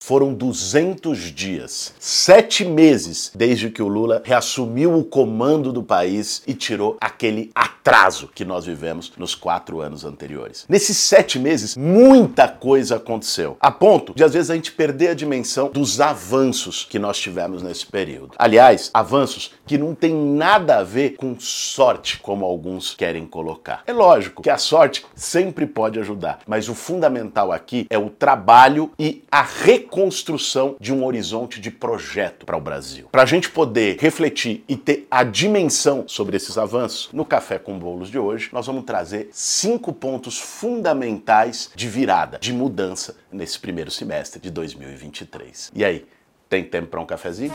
foram 200 dias. 7 meses desde que o Lula reassumiu o comando do país e tirou aquele atraso que nós vivemos nos 4 anos anteriores. Nesses 7 meses, muita coisa aconteceu, a ponto de às vezes a gente perder a dimensão dos avanços que nós tivemos nesse período. Aliás, avanços que não tem nada a ver com sorte, como alguns querem colocar. É lógico que a sorte sempre pode ajudar, mas o fundamental aqui é o trabalho e a reconstrução de um horizonte de projeto para o Brasil. Para a gente poder refletir e ter a dimensão sobre esses avanços, no Café com Bolos de hoje, nós vamos trazer 5 pontos fundamentais de virada, de mudança nesse primeiro semestre de 2023. E aí, tem tempo para um cafezinho?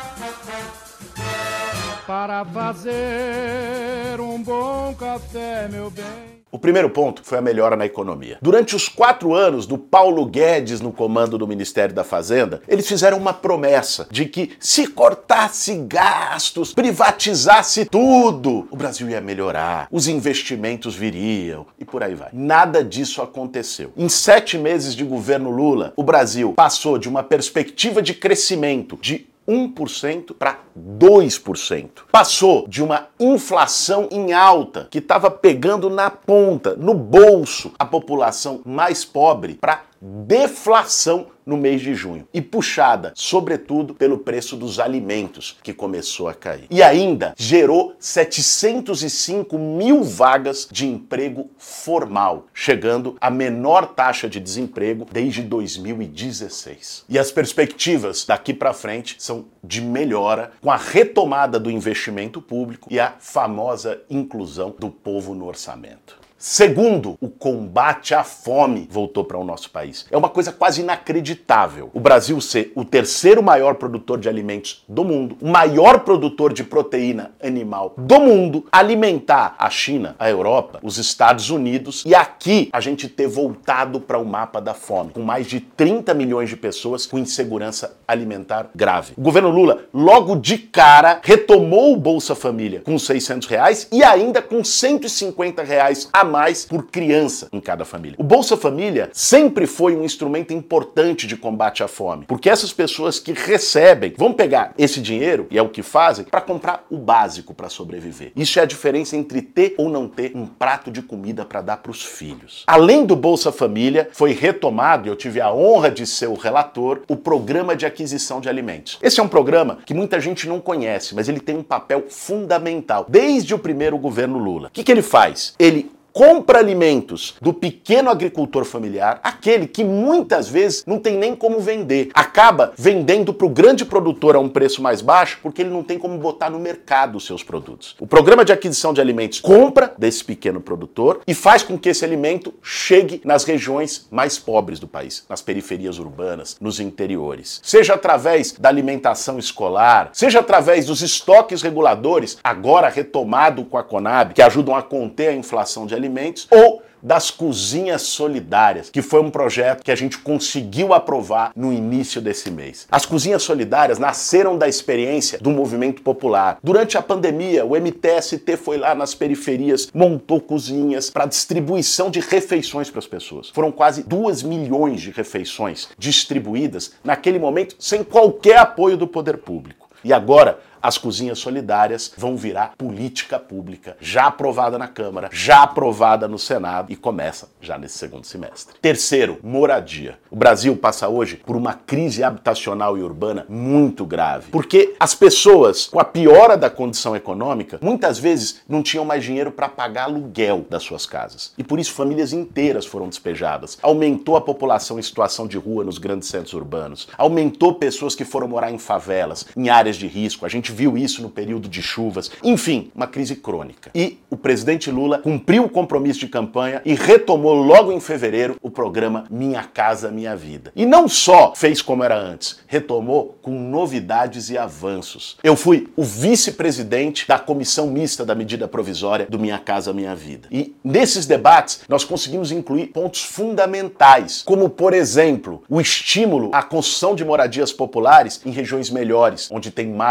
Para fazer um bom café, meu bem. O primeiro ponto foi a melhora na economia. Durante os 4 anos do Paulo Guedes no comando do Ministério da Fazenda, eles fizeram uma promessa de que se cortasse gastos, privatizasse tudo, o Brasil ia melhorar, os investimentos viriam e por aí vai. Nada disso aconteceu. Em 7 meses de governo Lula, o Brasil passou de uma perspectiva de crescimento de 1% para 2%. Passou de uma inflação em alta, que estava pegando na ponta, no bolso, a população mais pobre, para deflação no mês de junho. E puxada, sobretudo, pelo preço dos alimentos, que começou a cair. E ainda gerou 705 mil vagas de emprego formal, chegando à menor taxa de desemprego desde 2016. E as perspectivas daqui para frente são de melhora, com a retomada do investimento público e a famosa inclusão do povo no orçamento. Segundo, o combate à fome voltou para o nosso país. É uma coisa quase inacreditável. O Brasil ser o 3º maior produtor de alimentos do mundo, o maior produtor de proteína animal do mundo, alimentar a China, a Europa, os Estados Unidos e aqui a gente ter voltado para o mapa da fome, com mais de 30 milhões de pessoas com insegurança alimentar grave. O governo Lula, logo de cara, retomou o Bolsa Família com R$600 e ainda com R$150 a mais por criança em cada família. O Bolsa Família sempre foi um instrumento importante de combate à fome, porque essas pessoas que recebem vão pegar esse dinheiro, e é o que fazem, para comprar o básico para sobreviver. Isso é a diferença entre ter ou não ter um prato de comida para dar para os filhos. Além do Bolsa Família, foi retomado, e eu tive a honra de ser o relator, o Programa de Aquisição de Alimentos. Esse é um programa que muita gente não conhece, mas ele tem um papel fundamental desde o primeiro governo Lula. O que ele faz? Ele compra alimentos do pequeno agricultor familiar, aquele que muitas vezes não tem nem como vender. Acaba vendendo para o grande produtor a um preço mais baixo porque ele não tem como botar no mercado os seus produtos. O Programa de Aquisição de Alimentos compra desse pequeno produtor e faz com que esse alimento chegue nas regiões mais pobres do país, nas periferias urbanas, nos interiores. Seja através da alimentação escolar, seja através dos estoques reguladores, agora retomado com a Conab, que ajudam a conter a inflação de alimentos, ou das cozinhas solidárias, que foi um projeto que a gente conseguiu aprovar no início desse mês. As cozinhas solidárias nasceram da experiência do movimento popular. Durante a pandemia, o MTST foi lá nas periferias, montou cozinhas para distribuição de refeições para as pessoas. Foram quase 2 milhões de refeições distribuídas naquele momento sem qualquer apoio do poder público. E agora, as cozinhas solidárias vão virar política pública, já aprovada na Câmara, já aprovada no Senado e começa já nesse segundo semestre. Terceiro, moradia. O Brasil passa hoje por uma crise habitacional e urbana muito grave, porque as pessoas, com a piora da condição econômica, muitas vezes não tinham mais dinheiro para pagar aluguel das suas casas. E por isso famílias inteiras foram despejadas. Aumentou a população em situação de rua nos grandes centros urbanos. Aumentou pessoas que foram morar em favelas, em áreas de risco. A gente viu isso no período de chuvas. Enfim, uma crise crônica. E o presidente Lula cumpriu o compromisso de campanha e retomou logo em fevereiro o programa Minha Casa Minha Vida. E não só fez como era antes, retomou com novidades e avanços. Eu fui o vice-presidente da comissão mista da medida provisória do Minha Casa Minha Vida. E nesses debates nós conseguimos incluir pontos fundamentais, como por exemplo, o estímulo à construção de moradias populares em regiões melhores, onde tem mais infraestrutura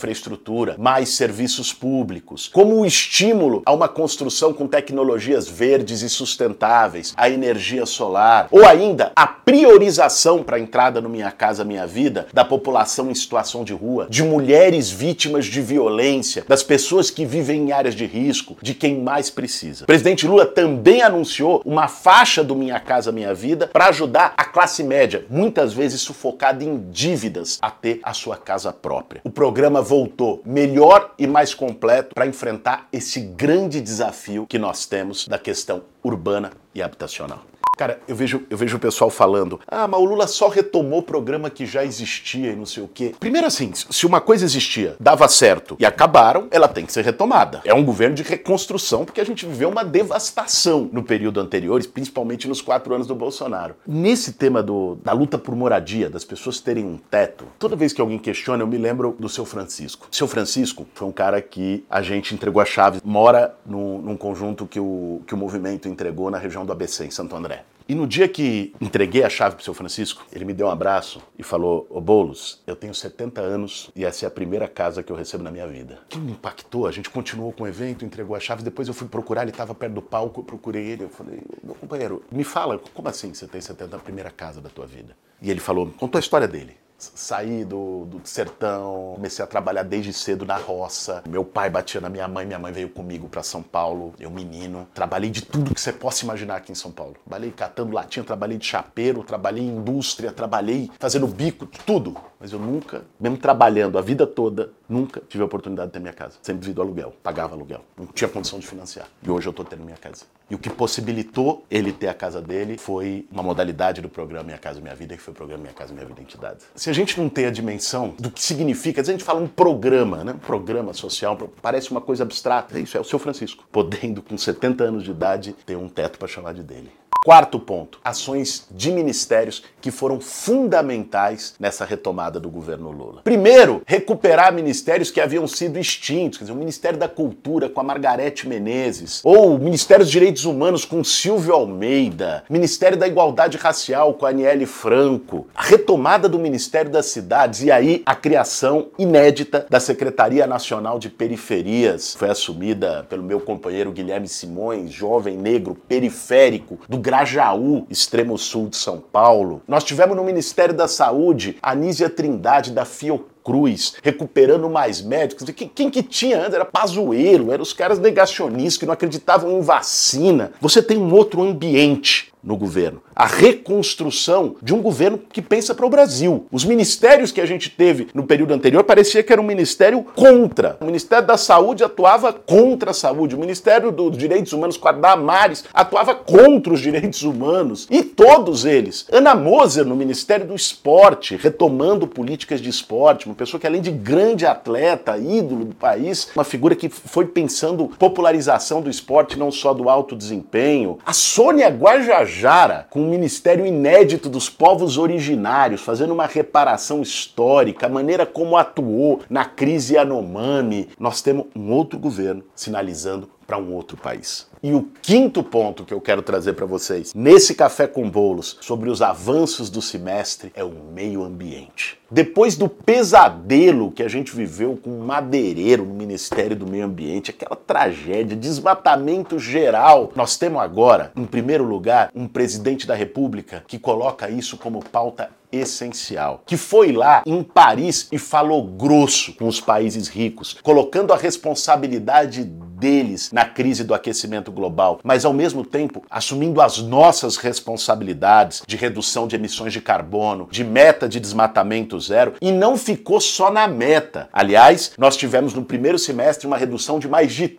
infraestrutura, mais serviços públicos, como o estímulo a uma construção com tecnologias verdes e sustentáveis, a energia solar, ou ainda a priorização para a entrada no Minha Casa Minha Vida da população em situação de rua, de mulheres vítimas de violência, das pessoas que vivem em áreas de risco, de quem mais precisa. O presidente Lula também anunciou uma faixa do Minha Casa Minha Vida para ajudar a classe média, muitas vezes sufocada em dívidas, a ter a sua casa própria. O programa voltou melhor e mais completo para enfrentar esse grande desafio que nós temos da questão urbana e habitacional. Cara, eu vejo o pessoal falando, mas o Lula só retomou o programa que já existia e não sei o quê. Primeiro assim, se uma coisa existia, dava certo e acabaram, ela tem que ser retomada. É um governo de reconstrução, porque a gente viveu uma devastação no período anterior, principalmente nos 4 anos do Bolsonaro. Nesse tema da luta por moradia, das pessoas terem um teto, toda vez que alguém questiona, eu me lembro do Seu Francisco. Seu Francisco foi um cara que a gente entregou a chave, mora num conjunto que o movimento entregou na região do ABC, em Santo André. E no dia que entreguei a chave pro Seu Francisco, ele me deu um abraço e falou, ô Boulos, eu tenho 70 anos e essa é a primeira casa que eu recebo na minha vida. Que me impactou, a gente continuou com o evento, entregou a chave, depois eu fui procurar, ele estava perto do palco, eu procurei ele, eu falei, meu companheiro, me fala, como assim você tem 70 anos, a primeira casa da tua vida? E ele falou, contou a história dele. Saí do sertão, comecei a trabalhar desde cedo na roça. Meu pai batia na minha mãe veio comigo pra São Paulo, eu menino. Trabalhei de tudo que você possa imaginar aqui em São Paulo. Trabalhei catando latinha, trabalhei de chapeiro, trabalhei em indústria, trabalhei fazendo bico, tudo. Mas eu nunca, mesmo trabalhando a vida toda, nunca tive a oportunidade de ter minha casa. Sempre vivi do aluguel, pagava aluguel, não tinha condição de financiar. E hoje eu tô tendo minha casa. E o que possibilitou ele ter a casa dele foi uma modalidade do programa Minha Casa Minha Vida, que foi o programa Minha Casa Minha Vida Entidades. Se a gente não tem a dimensão do que significa, a gente fala um programa, né? Um programa social, parece uma coisa abstrata. É isso, é o Seu Francisco, podendo com 70 anos de idade ter um teto para chamar de dele. Quarto ponto, ações de ministérios que foram fundamentais nessa retomada do governo Lula. Primeiro, recuperar ministérios que haviam sido extintos, quer dizer, o Ministério da Cultura com a Margarete Menezes, ou o Ministério dos Direitos Humanos com Silvio Almeida, Ministério da Igualdade Racial com a Aniele Franco, a retomada do Ministério das Cidades e aí a criação inédita da Secretaria Nacional de Periferias, foi assumida pelo meu companheiro Guilherme Simões, jovem negro periférico do Grajaú, extremo sul de São Paulo. Nós tivemos no Ministério da Saúde a Anísia Trindade da Fiocruz, recuperando mais médicos. Quem que tinha antes era Pazuello, eram os caras negacionistas que não acreditavam em vacina. Você tem um outro ambiente no governo. A reconstrução de um governo que pensa para o Brasil. Os ministérios que a gente teve no período anterior parecia que era um ministério contra. O Ministério da Saúde atuava contra a saúde. O Ministério dos Direitos Humanos, com a Damares, atuava contra os direitos humanos. E todos eles. Ana Moser no Ministério do Esporte, retomando políticas de esporte. Uma pessoa que, além de grande atleta, ídolo do país, uma figura que foi pensando popularização do esporte, não só do alto desempenho. A Sônia Guajajara, com um ministério inédito dos povos originários, fazendo uma reparação histórica, a maneira como atuou na crise Yanomami. Nós temos um outro governo sinalizando para um outro país. E o quinto ponto que eu quero trazer para vocês, nesse Café com Boulos, sobre os avanços do semestre, é o meio ambiente. Depois do pesadelo que a gente viveu com um madeireiro no Ministério do Meio Ambiente, aquela tragédia, desmatamento geral, nós temos agora, em primeiro lugar, um presidente da República que coloca isso como pauta essencial, que foi lá em Paris e falou grosso com os países ricos, colocando a responsabilidade deles na crise do aquecimento global, mas ao mesmo tempo assumindo as nossas responsabilidades de redução de emissões de carbono, de meta de desmatamento zero, e não ficou só na meta. Aliás, nós tivemos no primeiro semestre uma redução de mais de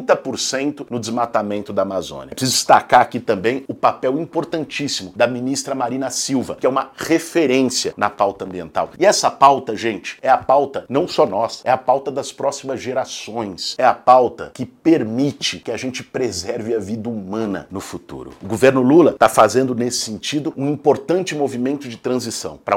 30% no desmatamento da Amazônia. Preciso destacar aqui também o papel importantíssimo da ministra Marina Silva, que é uma referência na pauta ambiental. E essa pauta, gente, é a pauta não só nossa, é a pauta das próximas gerações, é a pauta que permite que a gente preserve a vida humana no futuro. O governo Lula está fazendo, nesse sentido, um importante movimento de transição para um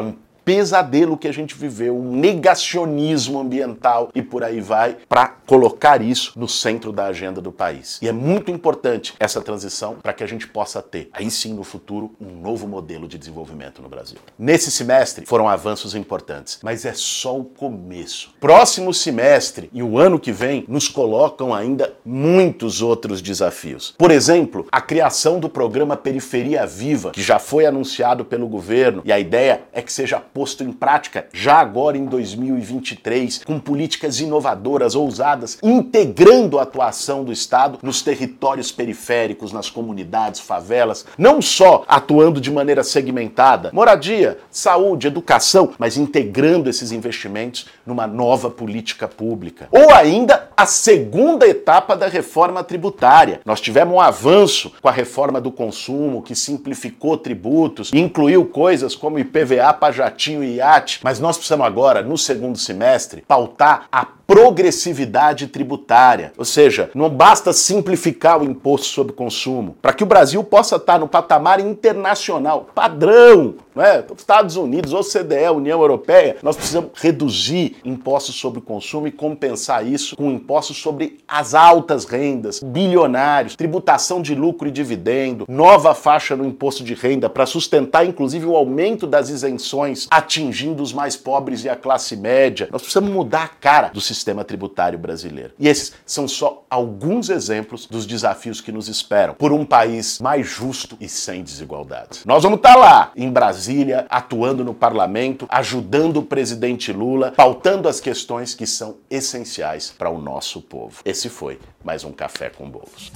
pesadelo que a gente viveu, um negacionismo ambiental e por aí vai, para colocar isso no centro da agenda do país. E é muito importante essa transição para que a gente possa ter, aí sim no futuro, um novo modelo de desenvolvimento no Brasil. Nesse semestre foram avanços importantes, mas é só o começo. Próximo semestre e o ano que vem nos colocam ainda muitos outros desafios. Por exemplo, a criação do programa Periferia Viva, que já foi anunciado pelo governo, e a ideia é que seja posto em prática já agora em 2023, com políticas inovadoras, ousadas, integrando a atuação do Estado nos territórios periféricos, nas comunidades, favelas, não só atuando de maneira segmentada, moradia, saúde, educação, mas integrando esses investimentos numa nova política pública. Ou ainda a segunda etapa da reforma tributária. Nós tivemos um avanço com a reforma do consumo, que simplificou tributos e incluiu coisas como IPVA para jatinho e iate, mas nós precisamos agora, no segundo semestre, pautar a progressividade tributária. Ou seja, não basta simplificar o imposto sobre consumo. Para que o Brasil possa estar no patamar internacional, padrão, não é? Estados Unidos, OCDE, União Europeia, nós precisamos reduzir impostos sobre o consumo e compensar isso com impostos sobre as altas rendas, bilionários, tributação de lucro e dividendo, nova faixa no imposto de renda para sustentar inclusive o aumento das isenções atingindo os mais pobres e a classe média. Nós precisamos mudar a cara do sistema tributário brasileiro. E esses são só alguns exemplos dos desafios que nos esperam por um país mais justo e sem desigualdades. Nós vamos estar lá, em Brasília, atuando no parlamento, ajudando o presidente Lula, pautando as questões que são essenciais para o nosso povo. Esse foi mais um Café com Bolos.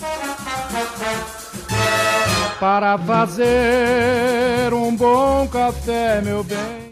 Para fazer um bom café, meu bem.